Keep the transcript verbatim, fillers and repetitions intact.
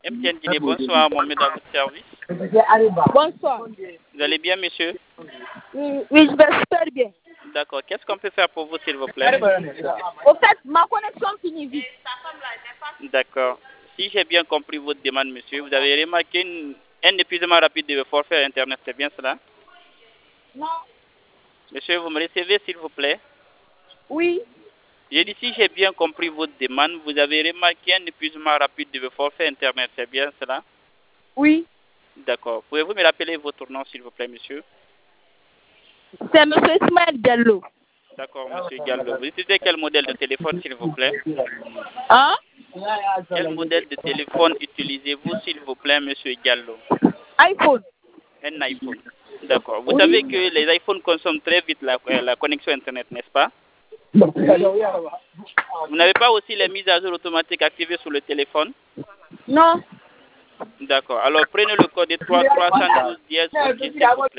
M T N Guinée, bonsoir, Mohamed à votre service. Bonsoir. Vous allez bien, monsieur? Oui, oui, je vais super bien. D'accord. Qu'est-ce qu'on peut faire pour vous, s'il vous plaît? Au fait, ma connexion finit vite. D'accord. Si j'ai bien compris votre demande, monsieur, vous avez remarqué une- un épuisement rapide de forfait Internet, c'est bien cela? Non. Monsieur, vous me recevez, s'il vous plaît? Oui. J'ai dit, si j'ai bien compris votre demande, vous avez remarqué un épuisement rapide de forfait Internet, c'est bien cela? Oui. D'accord. Pouvez-vous me rappeler votre nom, s'il vous plaît, monsieur? C'est M. Ismaël Diallo. D'accord, monsieur Gallo. Vous utilisez quel modèle de téléphone, s'il vous plaît? Hein? Quel modèle de téléphone utilisez-vous, s'il vous plaît, monsieur Gallo? iPhone. Un iPhone. D'accord. Vous Oui. savez que les iPhones consomment très vite la, euh, la connexion Internet, n'est-ce pas? Vous n'avez pas aussi les mises à jour automatiques activées sur le téléphone? Non. D'accord. Alors prenez le code trois trois un deux dièse, ok, s'il vous plaît.